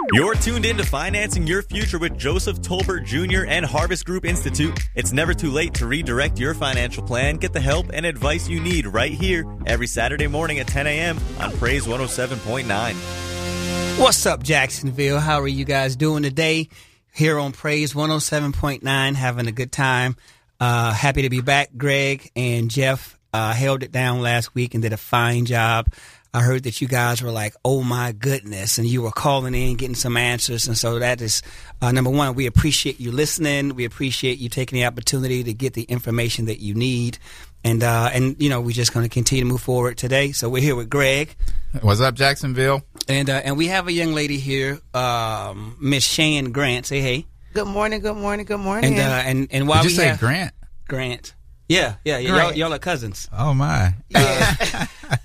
You're tuned in to Financing Your Future with Joseph Tolbert Jr. and Harvest Group Institute. It's never too late to redirect your financial plan. Get the help and advice you need right here every Saturday morning at 10 a.m. on Praise 107.9. What's up, Jacksonville? How are you guys doing today? Here on Praise 107.9, having a good time. Happy to be back. Greg and Jeff held it down last week and did a fine job. I heard that you guys were like, oh, my goodness, and you were calling in, getting some answers. And so that is, number one, we appreciate you listening. We appreciate you taking the opportunity to get the information that you need. And you know, we're just going to continue to move forward today. So we're here with Greg. What's up, Jacksonville? And we have a young lady here, Miss Shan Grant. Say hey. Good morning, good morning, good morning. And while Did you say Grant? Grant. Yeah. Grant. Y'all are cousins. Oh, my. Yeah.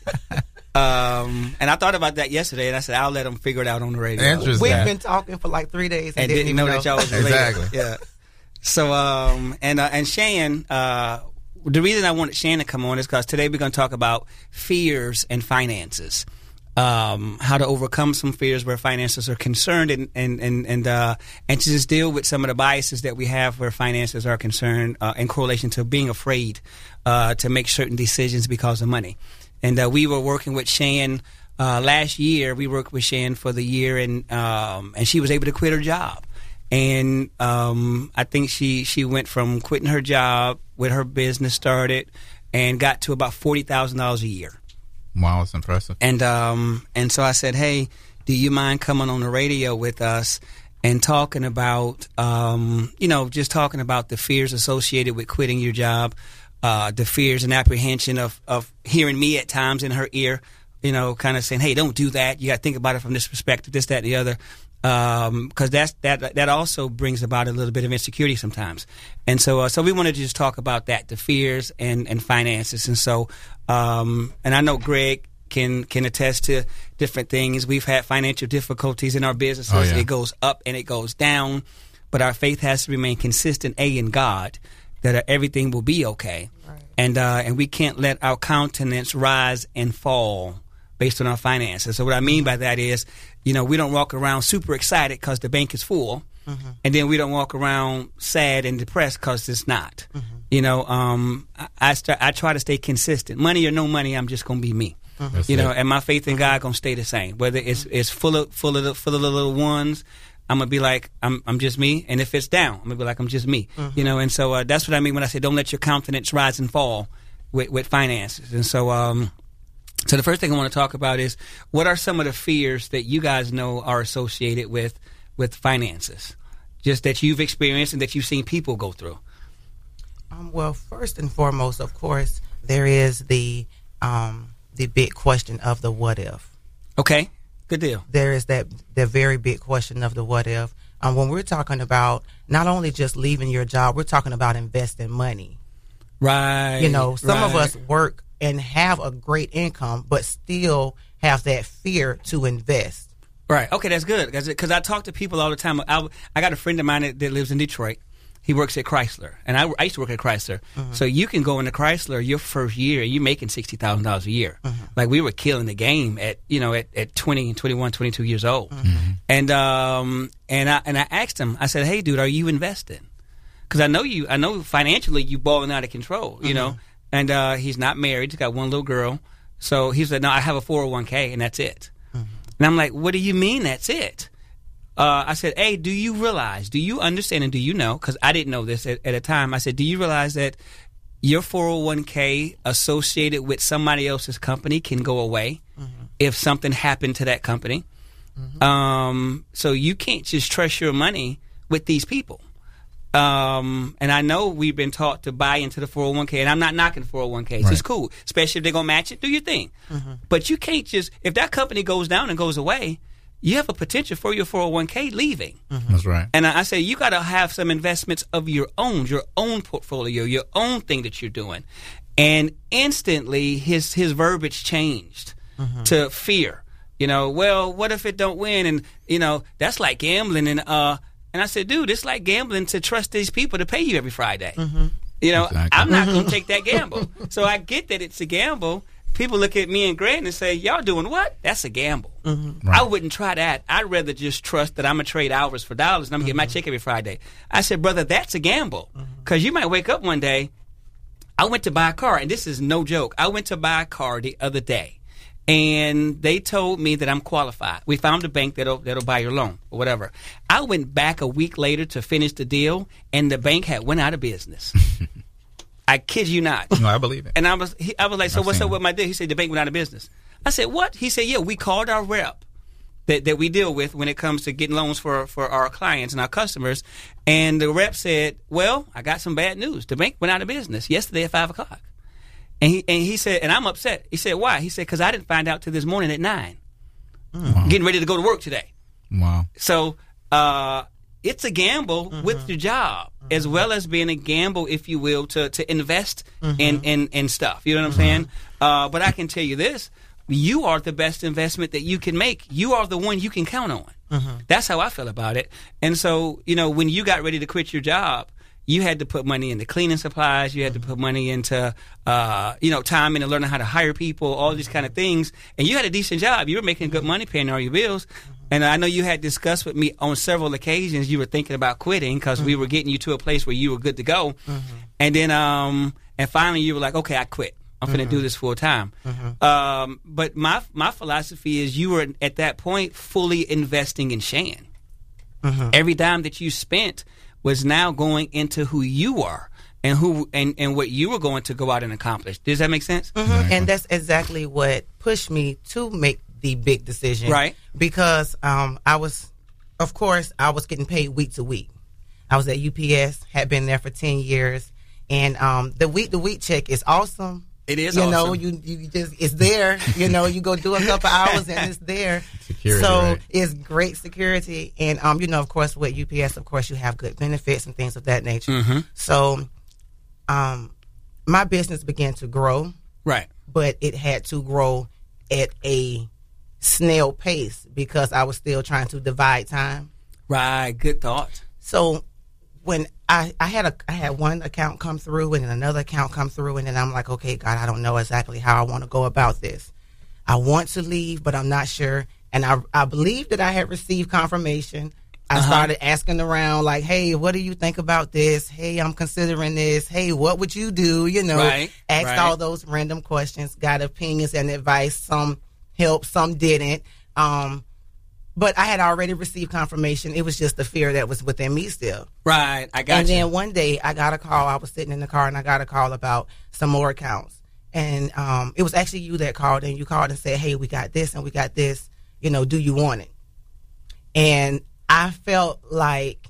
And I thought about that yesterday, and I said, I'll let them figure it out on the radio. Interesting. We've been talking for like 3 days and didn't know that y'all was related. Exactly. Yeah. So, and Shan, the reason I wanted Shan to come on is because today we're going to talk about fears and finances. How to overcome some fears where finances are concerned, and to just deal with some of the biases that we have where finances are concerned in correlation to being afraid to make certain decisions because of money. And we were working with Shan last year. We worked with Shan for the year, and she was able to quit her job. And I think she went from quitting her job with her business started and got to about $40,000 a year. Wow, that's impressive. And so I said, hey, do you mind coming on the radio with us and talking about, just talking about the fears associated with quitting your job, the fears and apprehension of hearing me at times in her ear, kind of saying, hey, don't do that. You got to think about it from this perspective, this, that, the other. Because that also brings about a little bit of insecurity sometimes. And so we wanted to just talk about that, the fears and finances. And so, and I know Greg can attest to different things. We've had financial difficulties in our businesses. Oh, yeah. It goes up and it goes down. But our faith has to remain consistent, in God, that everything will be okay. Right. And we can't let our countenance rise and fall based on our finances. So what I mean by that is, we don't walk around super excited because the bank is full, and then we don't walk around sad and depressed because it's not. I try to stay consistent. Money or no money, I'm just going to be me. And my faith in God going to stay the same. Whether it's full of the little ones, I'm going to be like, I'm just me. And if it's down, I'm going to be like, I'm just me. And so that's what I mean when I say don't let your countenance rise and fall with finances. And so so the first thing I want to talk about is what are some of the fears that you guys know are associated with finances, just that you've experienced and that you've seen people go through? Well, first and foremost, of course, there is the big question of the what if. Okay, good deal. There is the very big question of the what if. When we're talking about not only just leaving your job, we're talking about investing money. Right. Some of us work and have a great income, but still have that fear to invest. Right. Okay, that's good. Because I talk to people all the time. I got a friend of mine that lives in Detroit. He works at Chrysler, and I used to work at Chrysler. So you can go into Chrysler your first year, and you're making $60,000 a year. Like we were killing the game at 20, 21, 22 years old. And I asked him. I said, "Hey, dude, are you investing? Because I know financially you balling out of control. And he's not married. He's got one little girl. So he said, no, I have a 401k, and that's it. And I'm like, what do you mean that's it? I said, hey, do you understand, and do you know, because I didn't know this at a time. I said, do you realize that your 401k associated with somebody else's company can go away if something happened to that company? So you can't just trust your money with these people. And I know we've been taught to buy into the 401k, and I'm not knocking 401ks. Right. It's cool, especially if they're going to match it. Do your thing. But you can't just, if that company goes down and goes away, you have a potential for your 401k leaving. That's right. And I say you got to have some investments of your own portfolio, your own thing that you're doing. And instantly his verbiage changed to fear. Well, what if it don't win? And, that's like gambling. And I said, dude, it's like gambling to trust these people to pay you every Friday. Exactly. I'm not going to take that gamble. So I get that it's a gamble, people look at me and Grant and say, y'all doing what? That's a gamble. Mm-hmm. Right. I wouldn't try that. I'd rather just trust that I'm going to trade hours for dollars and I'm going to get my check every Friday. I said, brother, that's a gamble. Because you might wake up one day. I went to buy a car, and this is no joke. I went to buy a car the other day, and they told me that I'm qualified. We found a bank that'll buy your loan or whatever. I went back a week later to finish the deal, and the bank had went out of business. I kid you not. No, I believe it. And I was like, so what's seen up it. with my deal? He said, the bank went out of business. I said, what? He said, yeah, we called our rep that we deal with when it comes to getting loans for our clients and our customers. And the rep said, well, I got some bad news. The bank went out of business yesterday at 5 o'clock. And he said, and I'm upset. He said, why? He said, because I didn't find out till this morning at 9. Wow. Getting ready to go to work today. Wow. So it's a gamble with your job, as well as being a gamble, if you will, to invest in stuff. You know what I'm saying? But I can tell you this. You are the best investment that you can make. You are the one you can count on. That's how I feel about it. And so, when you got ready to quit your job, you had to put money into cleaning supplies. You had to put money into, time into learning how to hire people, all these kind of things. And you had a decent job. You were making good money, paying all your bills. And I know you had discussed with me on several occasions you were thinking about quitting because we were getting you to a place where you were good to go. And then, and finally you were like, okay, I quit. I'm going to do this full time. But my philosophy is you were at that point fully investing in Shan. Every dime that you spent was now going into who you are and what you were going to go out and accomplish. Does that make sense? And that's exactly what pushed me to make the big decision. Right. Because I was getting paid week to week. I was at UPS, had been there for 10 years. And the week check is awesome. It is awesome. You just, it's there. You go do a couple hours and it's there. Security, so right. it's great security. And, of course, with UPS, of course, you have good benefits and things of that nature. So my business began to grow. Right. But it had to grow at a snail pace because I was still trying to divide time. Right. Good thought. So when I had one account come through and then another account come through, and then I'm like, okay, God, I don't know exactly how I want to go about this. I want to leave, but I'm not sure. And I believe that I had received confirmation. I started asking around, like, hey, what do you think about this? Hey, I'm considering this. Hey, what would you do? Asked all those random questions, got opinions and advice. Some helped, some didn't. But I had already received confirmation. It was just the fear that was within me still. Right. I got you. And then one day I got a call. I was sitting in the car and I got a call about some more accounts. And it was actually you that called, and you called and said, hey, we got this and we got this. Do you want it? And I felt like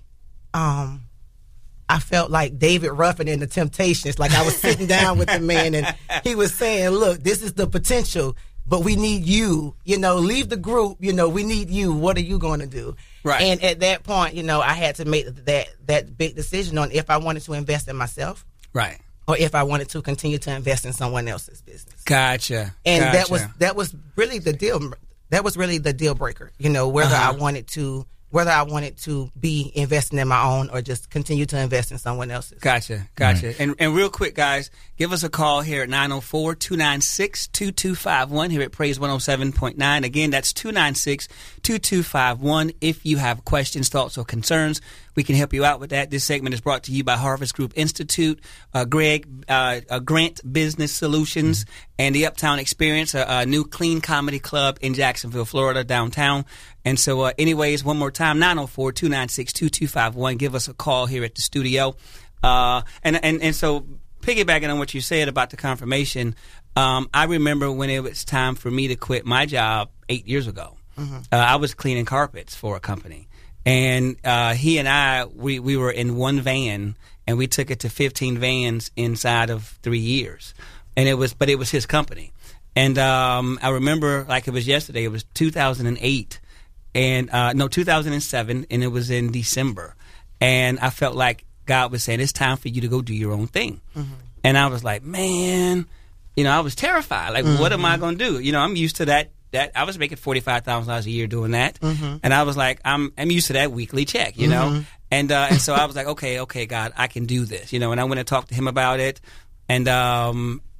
David Ruffin in The Temptations. Like I was sitting down with the man and he was saying, look, this is the potential. But we need you, leave the group, we need you. What are you going to do? Right. And at that point, I had to make that big decision on if I wanted to invest in myself. Right. Or if I wanted to continue to invest in someone else's business. Gotcha. And that was really the deal. That was really the deal breaker, whether I wanted to be investing in my own or just continue to invest in someone else's. Gotcha. Right. And real quick, guys, give us a call here at 904-296-2251 here at Praise 107.9. Again, that's 296-2251. If you have questions, thoughts, or concerns, we can help you out with that. This segment is brought to you by Harvest Group Institute, Grant Business Solutions, and the Uptown Experience, a new clean comedy club in Jacksonville, Florida, downtown. And so, anyways, one more time, 904-296-2251. Give us a call here at the studio. And so, piggybacking on what you said about the confirmation, I remember when it was time for me to quit my job 8 years ago. I was cleaning carpets for a company. And he and I, we were in one van, and we took it to 15 vans inside of 3 years. And it was his company. And I remember like it was yesterday. It was 2008. And 2007, and it was in December. And I felt like God was saying, it's time for you to go do your own thing. And I was like, man, I was terrified. Like, what am I going to do? I'm used to that. I was making $45,000 a year doing that. And I was like, I'm used to that weekly check, And so I was like, okay, God, I can do this, And I went and talked to him about it. And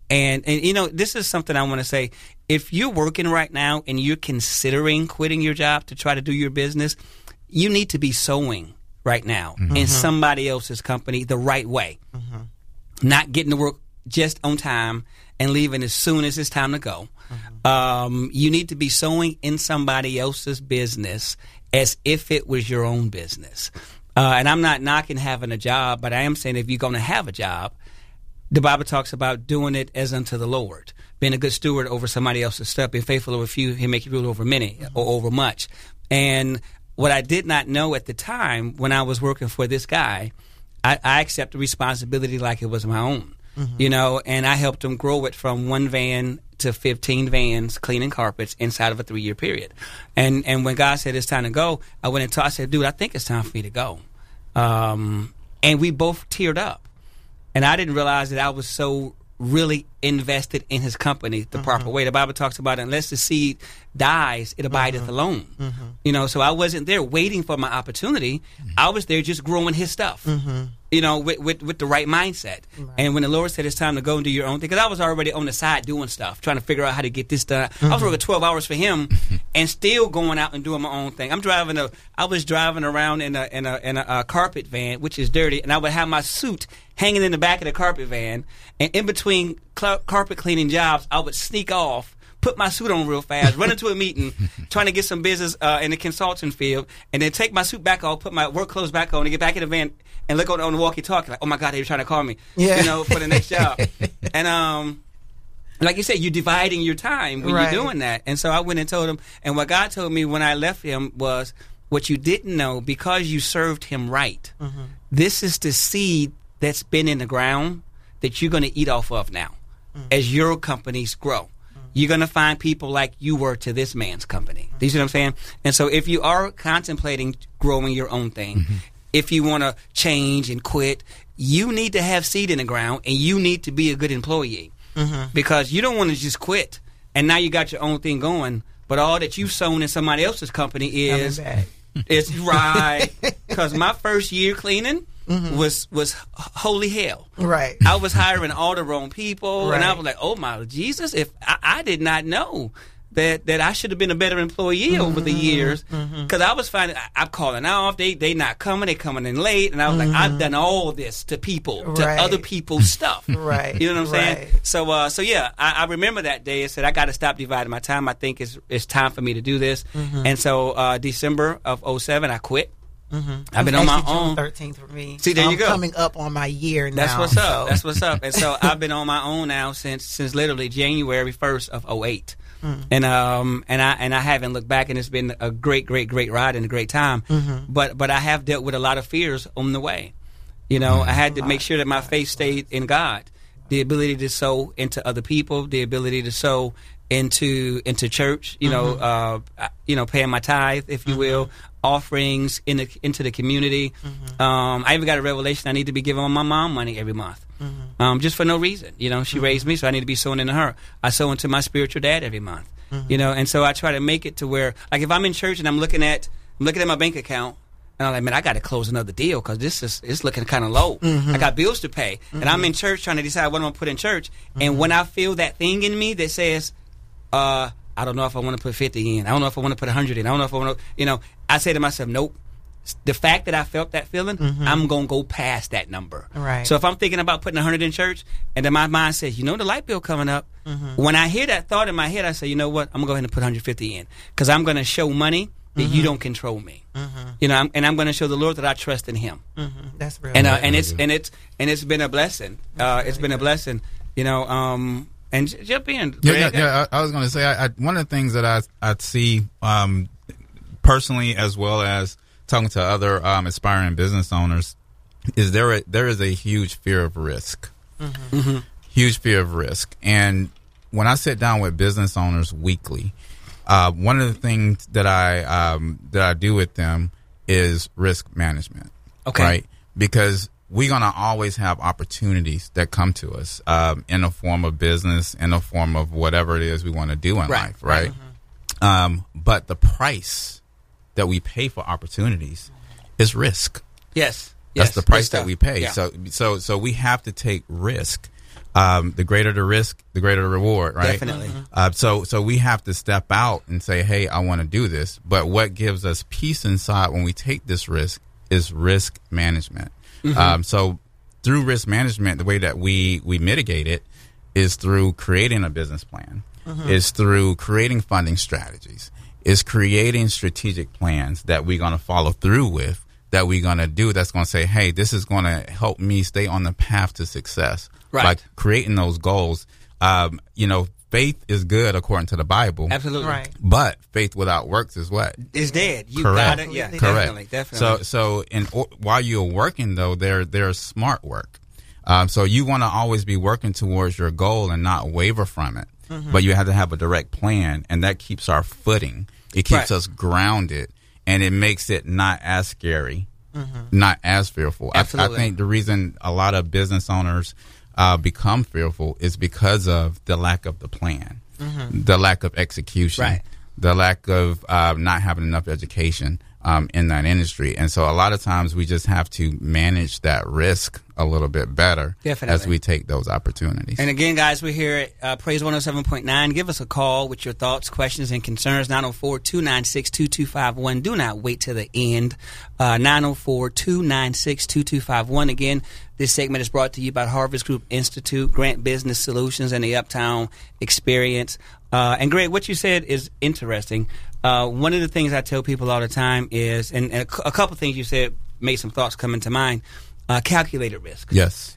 And this is something I want to say. If you're working right now and you're considering quitting your job to try to do your business, you need to be sowing right now in somebody else's company the right way. Not getting to work just on time and leaving as soon as it's time to go. You need to be sowing in somebody else's business as if it was your own business. And I'm not knocking having a job, but I am saying if you're going to have a job, the Bible talks about doing it as unto the Lord, being a good steward over somebody else's stuff, being faithful over a few, he'll make you rule over many or over much. And what I did not know at the time when I was working for this guy, I accepted responsibility like it was my own, and I helped him grow it from 1 van to 15 vans cleaning carpets inside of a 3-year period. And when God said it's time to go, I went and I said, dude, I think it's time for me to go. And we both teared up. And I didn't realize that I was so really invested in his company the proper way. The Bible talks about unless the seed dies, it abideth alone. So I wasn't there waiting for my opportunity. I was there just growing his stuff, with the right mindset. Right. And when the Lord said it's time to go and do your own thing, because I was already on the side doing stuff, trying to figure out how to get this done. I was working 12 hours for him and still going out and doing my own thing. I was driving around in a carpet van, which is dirty, and I would have my suit hanging in the back of the carpet van, and in between carpet cleaning jobs, I would sneak off, put my suit on real fast, run into a meeting, trying to get some business in the consulting field, and then take my suit back off, put my work clothes back on, and get back in the van and look on the walkie-talkie, like, oh my God, they were trying to call me, for the next job. And like you said, you're dividing your time when you're doing that. And so I went and told him, and what God told me when I left him was, what you didn't know, because you served him right, this is the seed that's been in the ground that you're going to eat off of now as your companies grow. You're going to find people like you were to this man's company. Do you see what I'm saying? And so if you are contemplating growing your own thing, if you want to change and quit, you need to have seed in the ground, and you need to be a good employee, because you don't want to just quit and now you got your own thing going, but all that you've sown in somebody else's company is right. Because my first year cleaning was holy hell. Right. I was hiring all the wrong people, and I was like, oh my Jesus, if I did not know that I should have been a better employee over the years, because I was finding I'm calling off, they not coming, they coming in late, and I was like, I've done all this to people, to other people's stuff. You know what I'm saying? So yeah, I remember that day. I said, I got to stop dividing my time. I think it's time for me to do this. And so December of 2007, I quit. I've been on my own. June 13th for me. See, there you go. Coming up on my year now. That's what's up. That's what's up. And so I've been on my own now since literally January 1st of 2008. And I haven't looked back, and it's been a great ride and a great time. But I have dealt with a lot of fears on the way. I had to make sure that my faith stayed in God. The ability to sow into other people, the ability to sow into church, paying my tithe, if you will, offerings into the community. I even got a revelation I need to be giving my mom money every month, just for no reason. She raised me, so I need to be sowing into her. I sow into my spiritual dad every month, and so I try to make it to where, like, if I'm in church and I'm looking at my bank account, and I'm like, man, I got to close another deal because it's looking kind of low. I got bills to pay, and I'm in church trying to decide what I'm going to put in church. And when I feel that thing in me that says, I don't know if I want to put 50 in. I don't know if I want to put 100 in. I don't know if I want to, I say to myself, nope. The fact that I felt that feeling, I'm going to go past that number. Right. So if I'm thinking about putting 100 in church, and then my mind says, the light bill coming up, when I hear that thought in my head, I say, you know what? I'm going to go ahead and put 150 in, because I'm going to show money that you don't control me. And I'm going to show the Lord that I trust in Him. That's real. And it's been a blessing. It's been a blessing. And jump in. Yeah. I was going to say, one of the things that I see personally, as well as talking to other aspiring business owners, is there is a huge fear of risk. Huge fear of risk. And when I sit down with business owners weekly, one of the things that I do with them is risk management. Okay. Right? Because we're going to always have opportunities that come to us in the form of business, in the form of whatever it is we want to do in life, right? But the price that we pay for opportunities is risk. Yes. That's the price that we pay. Yeah. So we have to take risk. the greater the risk, the greater the reward, right? Definitely. So we have to step out and say, hey, I want to do this. But what gives us peace inside when we take this risk is risk management. So through risk management, the way that we mitigate it is through creating a business plan, is through creating funding strategies, is creating strategic plans that we're going to follow through with, that we're going to do, that's going to say, hey, this is going to help me stay on the path to success. Right. Like creating those goals. Faith is good according to the Bible. Absolutely. Right. But faith without works is what? It's dead. You Correct. got it. Yeah, Correct. Definitely. So while you're working, though, there's smart work. So you want to always be working towards your goal and not waver from it. But you have to have a direct plan, and that keeps our footing. It keeps us grounded, and it makes it not as scary, not as fearful. I think the reason a lot of business owners become fearful is because of the lack of the plan, the lack of execution, the lack of not having enough education in that industry. And so a lot of times we just have to manage that risk a little bit better as we take those opportunities. And again, guys, we're here at Praise 107.9. Give us a call with your thoughts, questions, and concerns. 904-296-2251. Do not wait till the end. 904-296-2251. Again, this segment is brought to you by Harvest Group Institute, Grant Business Solutions, and the Uptown Experience. And Greg, what you said is interesting. One of the things I tell people all the time is, and a couple things you said made some thoughts come into mind, calculated risk. Yes.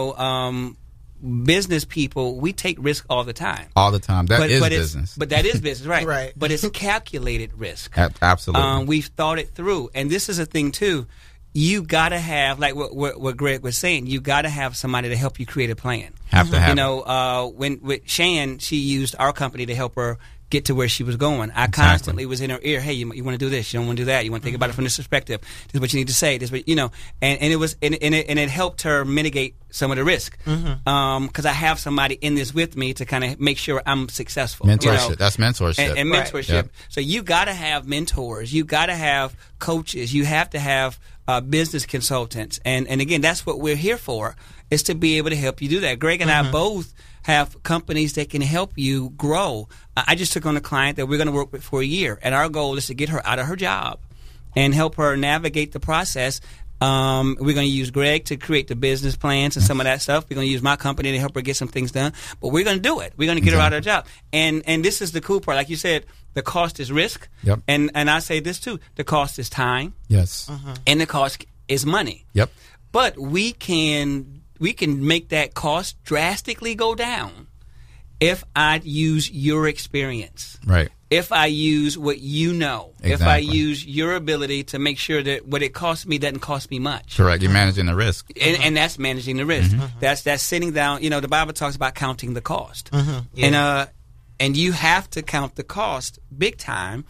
Business people, we take risk all the time. All the time. That is business. But that is business, right? Right. But it's calculated risk. Absolutely. We've thought it through. And this is a thing, too. You got to have, like what Greg was saying, you got to have somebody to help you create a plan. Have to have when with Shan, she used our company to help her get to where she was going. I constantly was in her ear. Hey, you want to do this? You don't want to do that? You want to think about it from this perspective? This is what you need to say. This, and it was, and it helped her mitigate some of the risk. Because I have somebody in this with me to kind of make sure I'm successful. Mentorship. That's mentorship. And mentorship. Yep. So you got to have mentors. You got to have coaches. You have to have business consultants. And again, that's what we're here for, is to be able to help you do that. Greg and I both have companies that can help you grow. I just took on a client that we're going to work with for a year, and our goal is to get her out of her job and help her navigate the process. We're going to use Greg to create the business plans and some of that stuff. We're going to use my company to help her get some things done, but we're going to do it. We're going to get her out of her job. And this is the cool part. Like you said, the cost is risk. Yep. And I say this too. The cost is time. Yes. And the cost is money. Yep. But we can make that cost drastically go down if I use your experience. Right. If I use what you know. Exactly. If I use your ability to make sure that what it costs me doesn't cost me much. Correct. You're managing the risk. And that's managing the risk. That's sitting down. The Bible talks about counting the cost. Yeah. And you have to count the cost big time.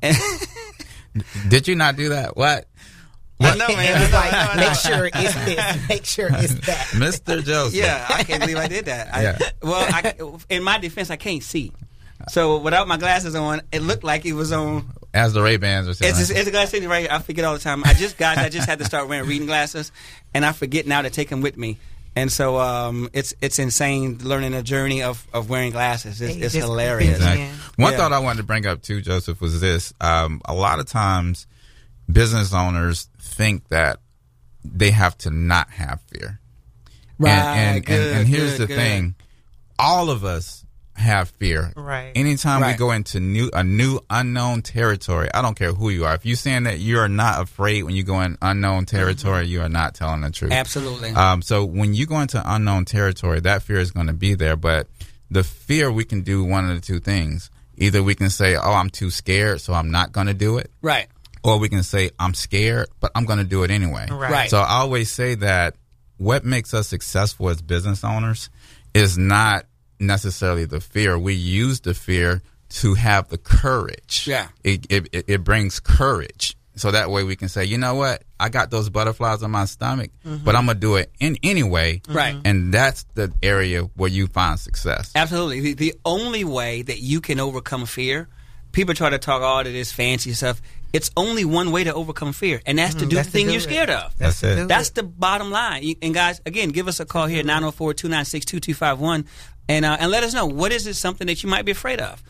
Did you not do that? What? I know, man. It was like, make sure it's this, make sure it's that. Mr. Joseph. Yeah, I can't believe I did that. In my defense, I can't see. So without my glasses on, it looked like it was on. As the Ray-Bans or something. It's a glass sitting right here. I forget all the time. I just had to start wearing reading glasses, and I forget now to take them with me. And so it's insane learning a journey of wearing glasses. It's hilarious. Exactly. One thought I wanted to bring up too, Joseph, was this. A lot of times business owners think that they have to not have fear. Right. And here's the thing. All of us have fear. Right. Anytime we go into a new unknown territory, I don't care who you are. If you're saying that you are not afraid when you go in unknown territory, you are not telling the truth. Absolutely. So when you go into unknown territory, that fear is going to be there. But the fear, we can do one of the two things. Either we can say, oh, I'm too scared, so I'm not going to do it. Right. Or we can say, I'm scared, but I'm going to do it anyway. Right. So I always say that what makes us successful as business owners is not necessarily the fear. We use the fear to have the courage. Yeah. It brings courage. So that way we can say, you know what? I got those butterflies on my stomach, but I'm going to do it anyway. Right. And that's the area where you find success. Absolutely. The only way that you can overcome fear people try to talk all of this fancy stuff. It's only one way to overcome fear, and that's to do the thing you're scared of. That's it. That's the bottom line. And guys, again, give us a call here at 904-296-2251, and let us know, what is it, something that you might be afraid of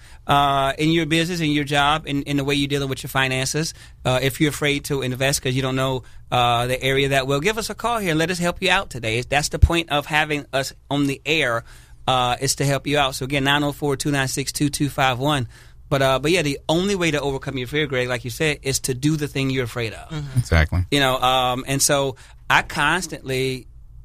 in your business, in your job, in the way you're dealing with your finances. If you're afraid to invest because you don't know the area that well, give us a call here and let us help you out today. That's the point of having us on the air, is to help you out. So again, 904-296-2251. But yeah, the only way to overcome your fear, Greg, like you said, is to do the thing you're afraid of. Mm-hmm. Exactly. And so I constantly,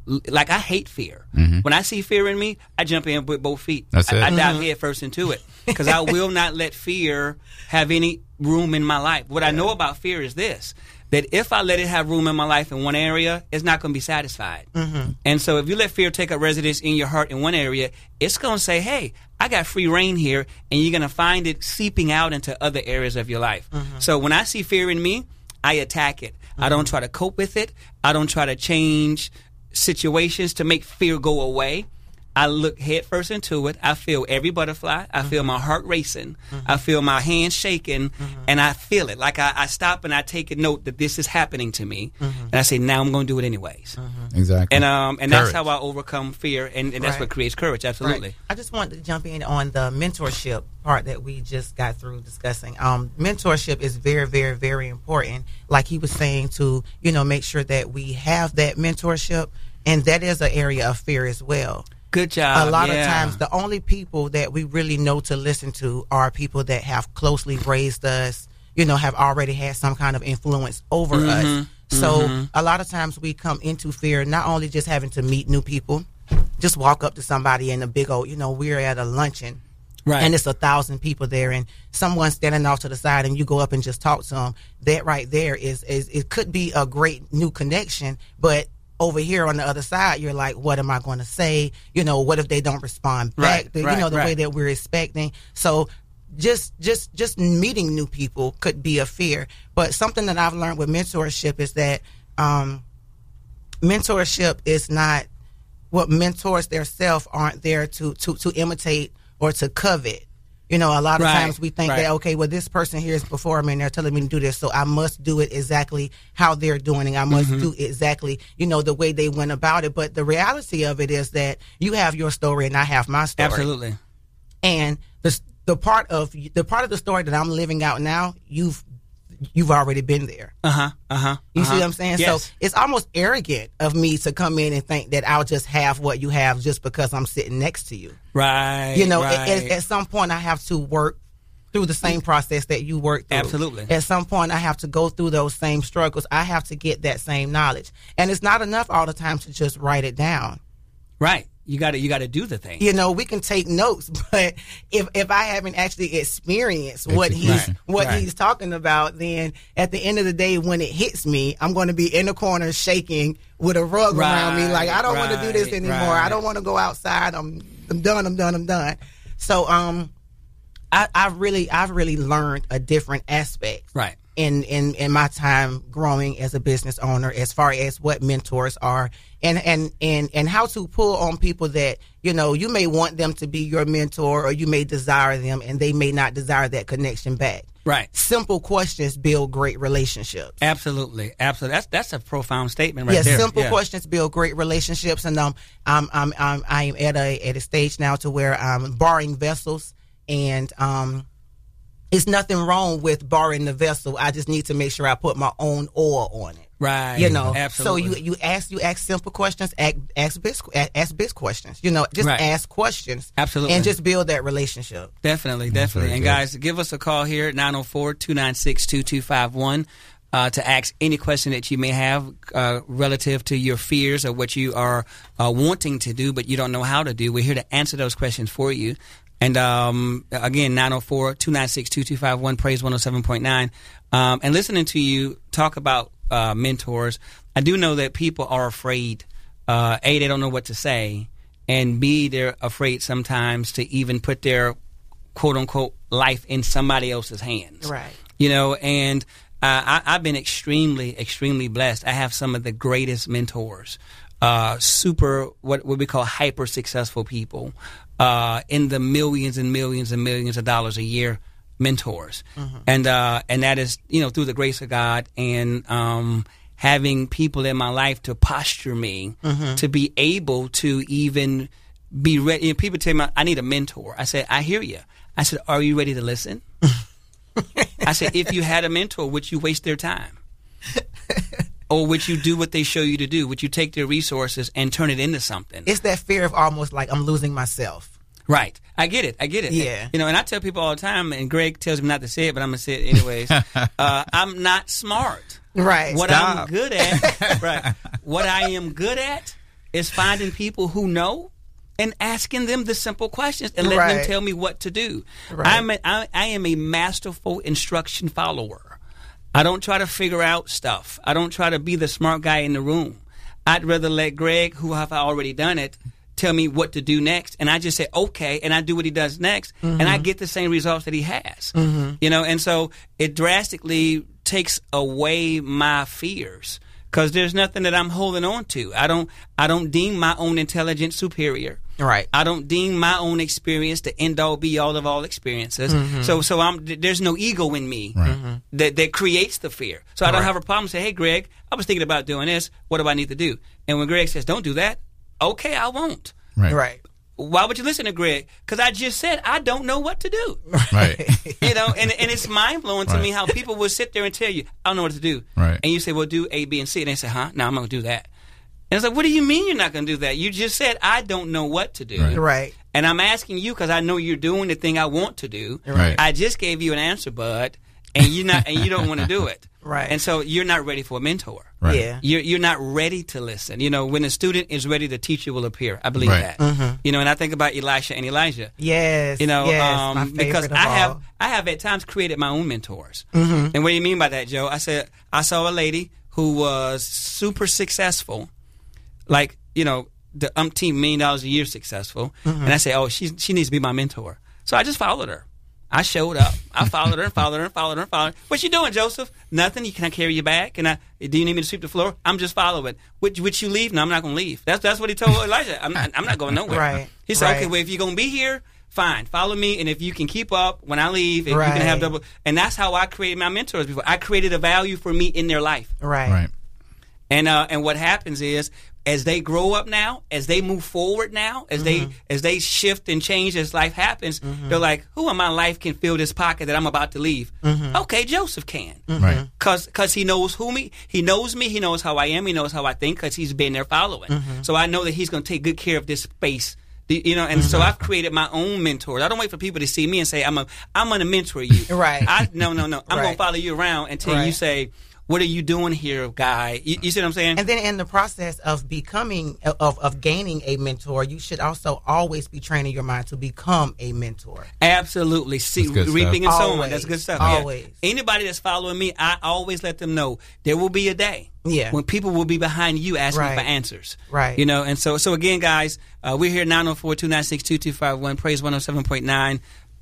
I hate fear. Mm-hmm. When I see fear in me, I jump in with both feet. That's it. I dive head first into it because I will not let fear have any room in my life. What I know about fear is this, that if I let it have room in my life in one area, it's not going to be satisfied. Mm-hmm. And so if you let fear take up residence in your heart in one area, it's going to say, hey, I got free reign here, and you're going to find it seeping out into other areas of your life. Mm-hmm. So when I see fear in me, I attack it. Mm-hmm. I don't try to cope with it. I don't try to change situations to make fear go away. I look head first into it. I feel every butterfly. I feel my heart racing. I feel my hands shaking, and I feel it. Like I stop and I take a note that this is happening to me, and I say, now I'm going to do it anyways. Exactly. And that's how I overcome fear, and that's what creates courage. Absolutely. Right. I just wanted to jump in on the mentorship part that we just got through discussing. Mentorship is very, very, very important. Like he was saying, to make sure that we have that mentorship, and that is an area of fear as well. Good job. A lot of times, the only people that we really know to listen to are people that have closely raised us, have already had some kind of influence over us. So a lot of times we come into fear not only just having to meet new people, just walk up to somebody in a big old, we're at a luncheon. Right. And it's 1,000 people there, and someone's standing off to the side, and you go up and just talk to them. That right there is it could be a great new connection, but over here on the other side, you're like, what am I going to say? What if they don't respond back? The way that we're expecting. So just meeting new people could be a fear. But something that I've learned with mentorship is that mentorship is not what mentors themselves aren't there to imitate or to covet. A lot of times we think that, okay, well, this person here is before me and they're telling me to do this, so I must do it exactly how they're doing it. I must do exactly, the way they went about it. But the reality of it is that you have your story and I have my story. Absolutely. And the part of the story that I'm living out now, you've already been there. You see what I'm saying? Yes. So it's almost arrogant of me to come in and think that I'll just have what you have just because I'm sitting next to you. Right. At some point I have to work through the same process that you work through. Absolutely. At some point I have to go through those same struggles. I have to get that same knowledge. And it's not enough all the time to just write it down. Right. You got to do the thing. We can take notes, but if I haven't actually experienced what he's talking about, then at the end of the day, when it hits me, I'm going to be in the corner shaking with a rug around me, like I don't want to do this anymore. I don't want to go outside. I'm done. So I've really learned a different aspect. Right. In my time growing as a business owner, as far as what mentors are and how to pull on people that, you may want them to be your mentor or you may desire them and they may not desire that connection back. Right. Simple questions build great relationships. Absolutely. That's a profound statement right there. Yeah, simple questions build great relationships, and I am at a stage now to where I'm borrowing vessels, and it's nothing wrong with borrowing the vessel. I just need to make sure I put my own oil on it. Right. Absolutely. So you ask simple questions, ask big questions. Just ask questions. Absolutely. And just build that relationship. Definitely. And guys, give us a call here at 904-296-2251 to ask any question that you may have relative to your fears or what you are wanting to do but you don't know how to do. We're here to answer those questions for you. And again, 904-296-2251, Praise 107.9. And listening to you talk about mentors, I do know that people are afraid. A, they don't know what to say. And B, they're afraid sometimes to even put their quote-unquote life in somebody else's hands. Right. And I've been extremely, extremely blessed. I have some of the greatest mentors. Super, what we call hyper successful people, in the millions and millions and millions of dollars a year mentors, and that is through the grace of God and having people in my life to posture me to be able to even be ready. People tell me I need a mentor. I said, I hear you. I said, are you ready to listen? I said, if you had a mentor, would you waste their time? Or would you do what they show you to do? Would you take their resources and turn it into something? It's that fear of almost like I'm losing myself. Right. I get it. Yeah. And I tell people all the time, and Greg tells me not to say it, but I'm going to say it anyways. I'm not smart. Right. What I'm good at, right. What I am good at is finding people who know and asking them the simple questions and letting them tell me what to do. Right. I am a masterful instruction follower. I don't try to figure out stuff. I don't try to be the smart guy in the room. I'd rather let Greg, who have already done it, tell me what to do next, and I just say okay, and I do what he does next, and I get the same results that he has. And so it drastically takes away my fears because there's nothing that I'm holding on to. I don't deem my own intelligence superior. Right. I don't deem my own experience the end all be all of all experiences. So there's no ego in me that creates the fear. So I don't have a problem saying, hey, Greg, I was thinking about doing this. What do I need to do? And when Greg says, don't do that, okay, I won't. Right. Why would you listen to Greg? Because I just said I don't know what to do. Right. And it's mind-blowing to me how people will sit there and tell you, I don't know what to do. Right. And you say, well, do A, B, and C. And they say, no, I'm going to do that. And it's like, what do you mean you're not going to do that? You just said, I don't know what to do. Right. And I'm asking you because I know you're doing the thing I want to do. Right. I just gave you an answer, bud, and you don't want to do it. Right. And so you're not ready for a mentor. Right. Yeah. You're not ready to listen. When a student is ready, the teacher will appear. I believe Right. that. And I think about Elisha and Elijah. Yes. My favorite because of I all. have at times created my own mentors. And what do you mean by that, Joe? I said I saw a lady who was super successful, like the umpteen $1 million a year successful, and I said, oh, she needs to be my mentor. So I just followed her. I showed up. I followed her and followed her and followed her and followed her. What you doing, Joseph? Nothing. Can I carry you back? Do you need me to sweep the floor? I'm just following. Would you leave? No, I'm not going to leave. That's what he told Elijah. I'm not going nowhere. Right. He said, Right. okay, well, if you're going to be here, fine. Follow me, and if you can keep up when I leave, if you Right. can have double. And that's how I created my mentors before. I created a value for me in their life. Right. Right. And what happens is, as they grow up now, as they move forward now, as they shift and change as life happens, they're like, who in my life can fill this pocket that I'm about to leave? Okay, Joseph can. Right. Because he knows he knows me, he knows how I am, he knows how I think, because he's been there following. So I know that he's going to take good care of this space. And so I've created my own mentors. I don't wait for people to see me and say, I'm going to mentor you. Right. No. I'm going to follow you around until you say, what are you doing here, guy? You see what I'm saying? And then in the process of becoming, of gaining a mentor, you should also always be training your mind to become a mentor. Absolutely. See, That's good reaping stuff. and sowing. Always. That's good stuff. Always. Yeah. Anybody that's following me, I always let them know there will be a day Yeah. when people will be behind you asking Right. for answers. Right. And so again, guys, we're here 904-296-2251, Praise 107.9.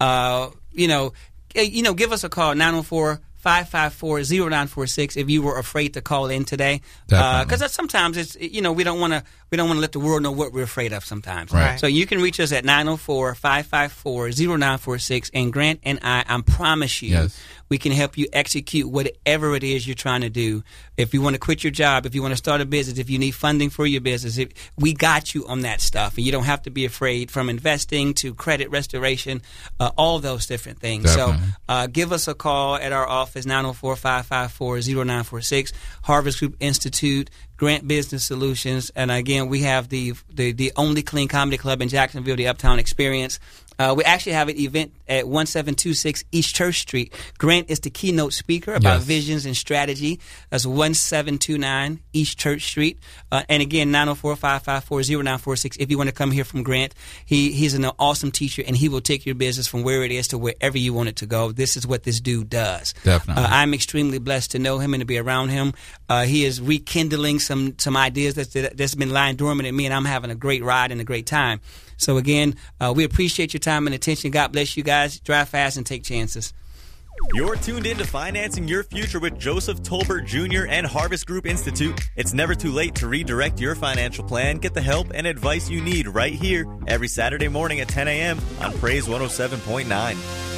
Give us a call, 904-554-0946 if you were afraid to call in today. Because sometimes it's we don't want to let the world know what we're afraid of sometimes. Right. So you can reach us at 904-554-0946, and Grant and I promise you, Yes. we can help you execute whatever it is you're trying to do. If you want to quit your job, if you want to start a business, if you need funding for your business, we got you on that stuff. And you don't have to be afraid, from investing to credit restoration, all those different things. Definitely. So give us a call at our office, 904-554-0946, Harvest Group Institute, Grant Business Solutions. And again, we have the only clean comedy club in Jacksonville, the Uptown Experience. We actually have an event at 1726 East Church Street. Grant is the keynote speaker about visions and strategy. That's 1729 East Church Street. And again, 904-554-0946 if you want to come hear from Grant. He's an awesome teacher, and he will take your business from where it is to wherever you want it to go. This is what this dude does. Definitely. I'm extremely blessed to know him and to be around him. He is rekindling some ideas that's been lying dormant in me, and I'm having a great ride and a great time. So again, we appreciate your time and attention. God bless you guys. Drive fast and take chances. You're tuned in to Financing Your Future with Joseph Tolbert Jr. and Harvest Group Institute. It's never too late to redirect your financial plan. Get the help and advice you need right here every Saturday morning at 10 a.m. on Praise 107.9.